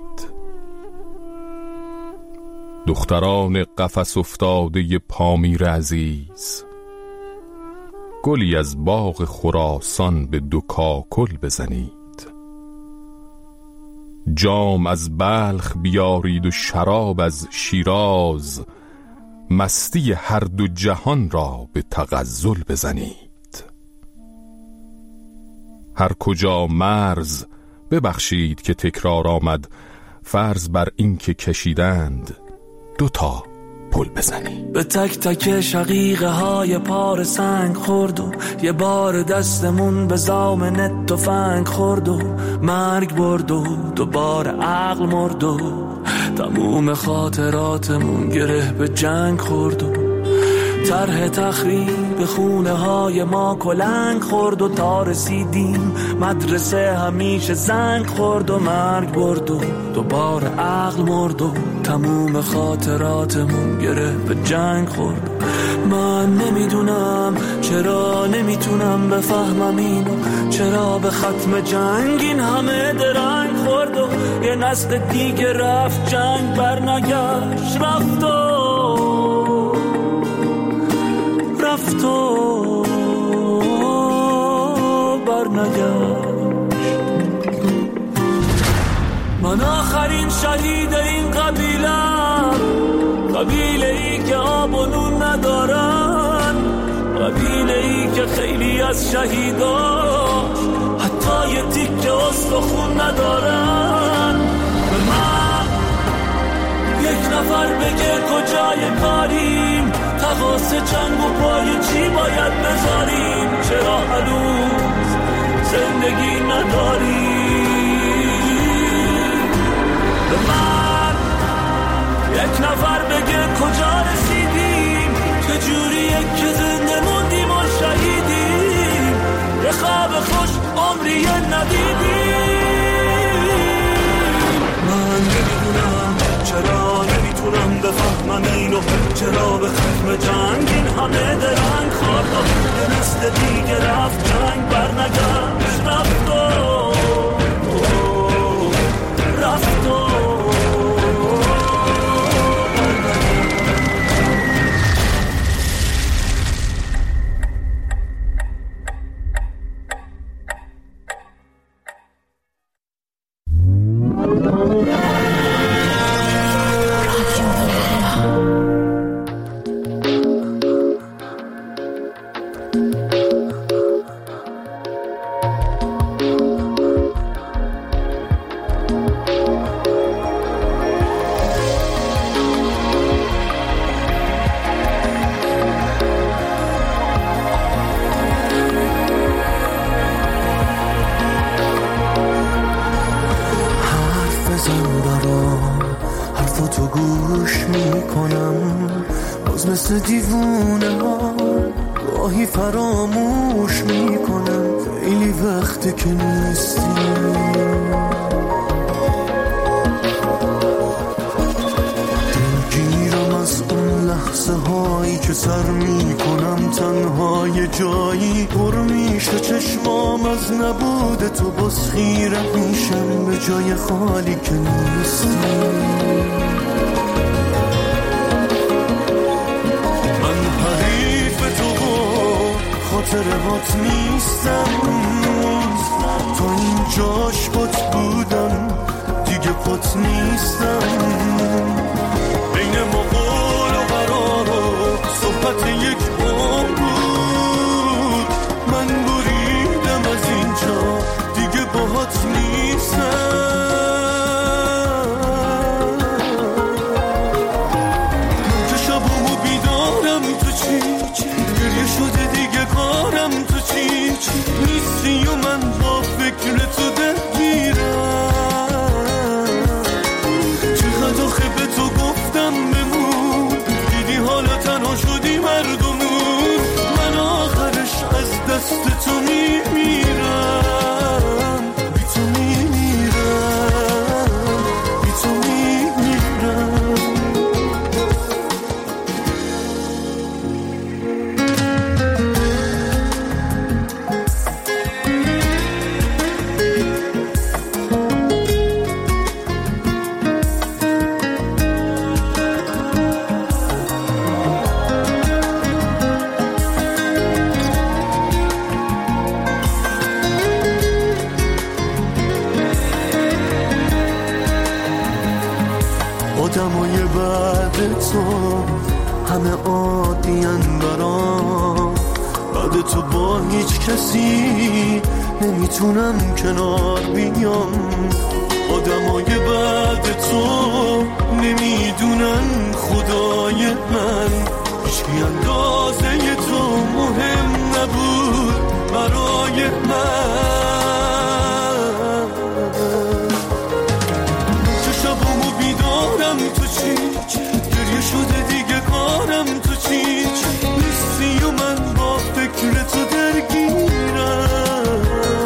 دختران قفس افتاده پامیر عزیز، گلی از باغ خراسان به دو کاکل بزنید. جام از بلخ بیارید و شراب از شیراز، مستی هر دو جهان را به تغزل بزنید. هر کجا مرز ببخشید که تکرار آمد، فرض بر این که کشیدند 2 پل بزنید. به تک تک شقیقه های پار سنگ خورد و یه بار دستمون به زامن تفنگ خورد و مرگ برد و دوباره عقل مرد و تموم خاطراتمون گره به جنگ خورد و طرح تخریب خونه های ما کلنگ خورد و تا رسیدیم مدرسه همیشه زنگ خورد و مرگ برد و دوباره عقل مرد و تموم خاطراتمون گره به جنگ خورد. من نمیدونم چرا نمیتونم بفهمم اینو، چرا به ختم جنگ این همه درنگ خورد و یه نسل دیگه رفت جنگ برنگشت، رفت و برنگشت. من آخرین شهید این قبیلم، قبیله ای که آب و نون ندارن، قبیله ای که خیلی از شهیداش حتی یه تیکه استخون ندارن. به من یک نفر بگه کجای کاریم، تقاس جنگ و پای چی باید بذاریم، چرا هنوز زندگی نداریم. به من یک نفر بگه کجا رسیدیم، چجوریه که زنده موندیم و شهیدیم، یه خواب خوش عمری ندیدیم. من نمیدونم چرا نمیتونم بفهمم اینو، چرا به ختم جنگ این همه درنگ خورد و یه نسل دیگه رفت جنگ برنگشت، رفت و باز مثل دیوونه ها گاهی فراموش میکنم خیلی وقته که نیستی. دلگیرم از اون لحظه هایی که سر میکنم تنها یه جایی پر میشه چشمام از نبود تو، باز خیره میشم به جای خالی که نیستی. خاطرات نیستم تا اینجاش پات بودم دیگه پات نیستم. بین ما قول و قرار و صحبت یک بار بود، من بریدم از اینجا دیگه باهات نیستم. که شبامو بیدارم تو چی گریه شده دیگه کارم تو چی نیستی و من با فکر تو درگیرم. چقدر آخه به تو گفتم بمون، دیدی حالا تنها شدی مردمون. من آخرش از دست تو میمیرم، بی تو میمیرم، بی تو میمیرم. آدمای بعد تو همه عادی‌ان برام، بعد تو با هیچ کسی نمیتونم کنار بیام. آدمای بعد تو نمیدونن خدای من هیچکی اندازه تو مهم نبود برای من. تو چی گریه شده دیگه کارم تو چی نیستی و من با فکر تو درگیرم.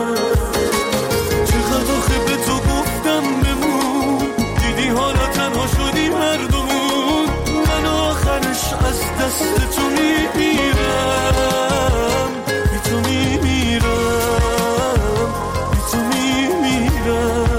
چقدر آخه به تو گفتم بمون، دیدی حالا تنها شدی مردمون. من آخرش از دست تو میمیرم، بی تو میمیرم، بی تو میمیرم.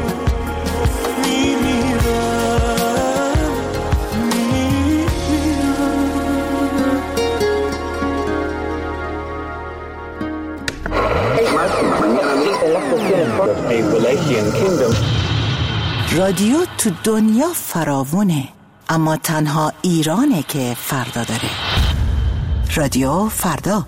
رادیو تو دنیا فراوونه، اما تنها ایرانه که فردا داره. رادیو فردا.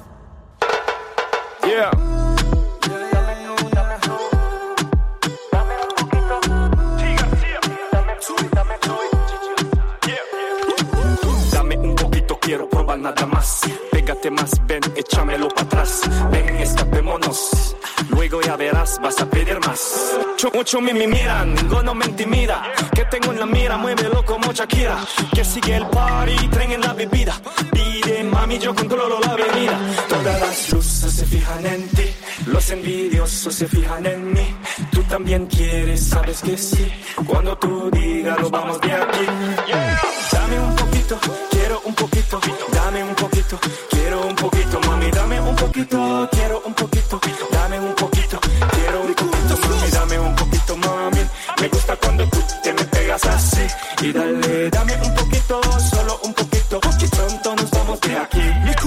Nada más, pégate más, ven, échamelo para atrás, ven, escapémonos, luego ya verás, vas a pedir más. Mucho me miran, ninguno me intimida, que tengo en la mira, muévelo como Shakira, que sigue el party, tren en la bebida, pide mami, yo controlo la avenida. Todas las luces se fijan en ti, los envidiosos se fijan en mí, tú también quieres, sabes que sí, cuando tú digas lo vamos de aquí. Dame un poquito, quiero un poquito, dame un poquito, quiero un poquito, mami, dame un poquito, quiero un poquito, dame un poquito, quiero un poquito, mami, dame un poquito, mami, me gusta cuando tú te me pegas así, y dale, dame un poquito, solo un poquito, pronto nos vamos de aquí.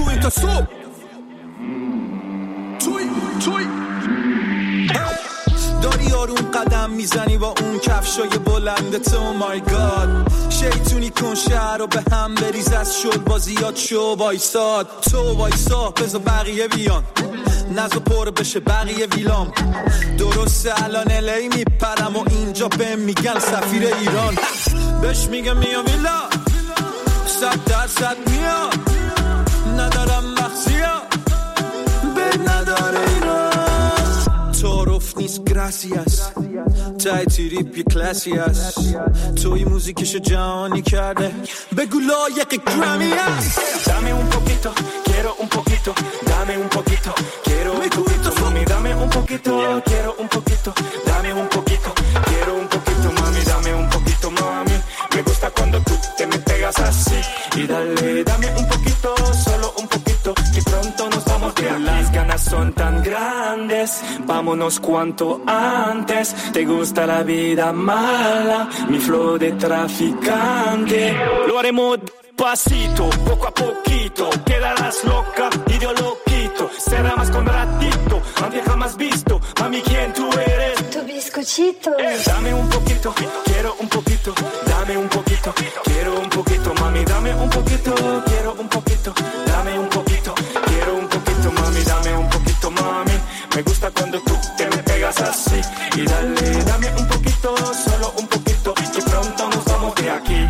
داری آروم قدم میزنی با اون کفشای بلندت، او مای گاد. شیطونی کن شهر رو به هم بریز، از شد بازیات شو وایساد. تو وایسا بذار بقیه بیان، نزو پر بشه بقیه ویلام. درسته الان الی میپرم و اینجا بهم میگن سفیر ایران. بهش میگم میام ویلا 100% میام، ندارم مخزیا به نداره ایران. تعارف نیست gracias تای تریپ یه کلاسی هست توی موزیکشو جهانی کرده بگو لایق گرامی هست Dame un poquito, quiero un poquito Dame un poquito, quiero un poquito Mami, dame un poquito, quiero un poquito Dame un poquito, quiero un poquito Mami, dame un poquito, mami Me gusta cuando tú te me pegas así Y dale, dame un poquito, solo un poquito Y pronto nos vamos de aquí Las ganas son tan grandes Vámonos cuanto antes Te gusta la vida mala Mi flow de traficante Lo haremos pasito, poco a poquito Quedarás loca y yo lo quito Será más con ratito Nadie jamás visto Mami, ¿quién tú eres? Tu bizcochito Dame un poquito, quiero un poquito Dame un poquito, quiero un poquito Mami, dame un poquito, quiero un poquito Dame un poquito, quiero un poquito Mami, dame un poquito, mami Me gusta cuando tú te me pegas así Y dale, dame un poquito, solo un poquito Y pronto nos vamos de aquí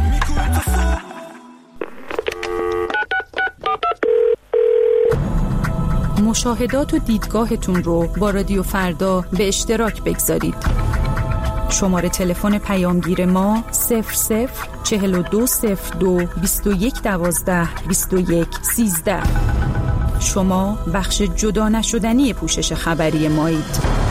مشاهدات و دیدگاهتون رو با رادیو فردا به اشتراک بگذارید. شماره تلفن پیامگیر ما 004202 2112 2113. شما بخش جدا نشدنی پوشش خبری مایید.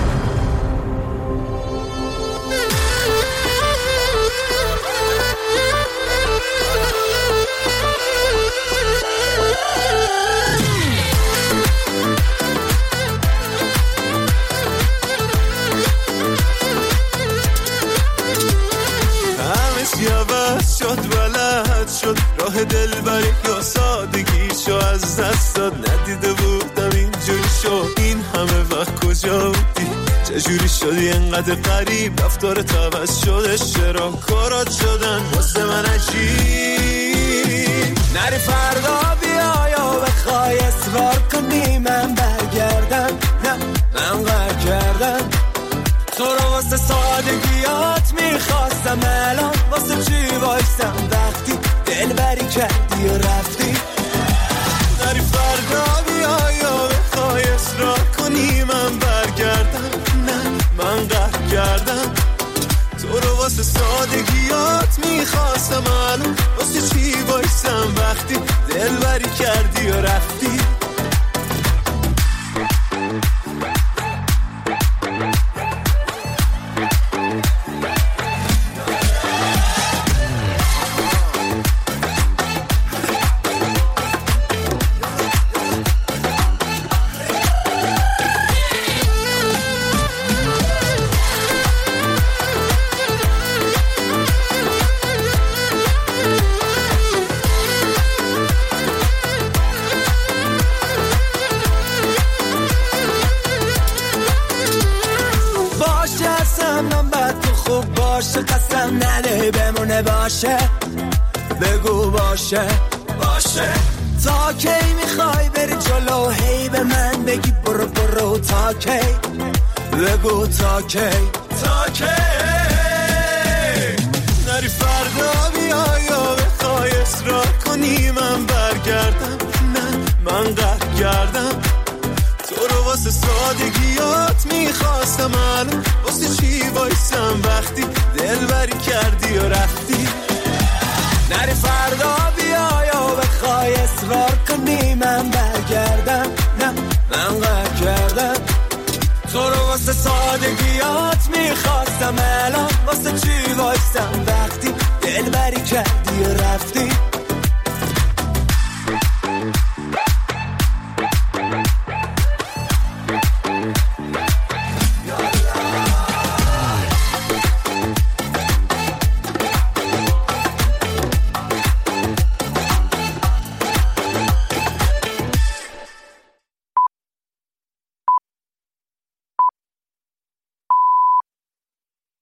راه دلبری یا سادگیشو از دست داد ندیده بودم اینجوری شد این همه وقت کجا بودی چجوری شدی انقدر غریب رفتارت عوض شدش چرا کارات شدن واسه من عجیب نری فردا بیا یا بخوای اصرار کنی من برگردم نه من قهر کردم تو رو واسه سادگیات میخواستم الان واسه چی وایستم وقتی دلبری کردی و رفتی نری فردا بیا یا بخوای اصرار کنی من برگردم نه من قهر کردم تو رو واسه سادگیات میخواستم الان واسه چی وایستم وقتی دلبری کردی و رفتی باشه بگو باشه باشه تا کی میخوای بری جلو هی به من بگی برو برو تا کی بگو تا کی تا کی نری فردا بیا یا بخوای اصرار کنی من برگردم نه من قهر کردم تو رو واسه سادگیات میخواستم الان واسه چی وایسم وقتی دلبری کردی و رفتی نری فردا بیا یا بخوای اصرار کنی من برگردم نه من قهر کردم تو رو واسه سادگیات میخواستم الان واسه چی وایسم وقتی دلبری کردی و رفتی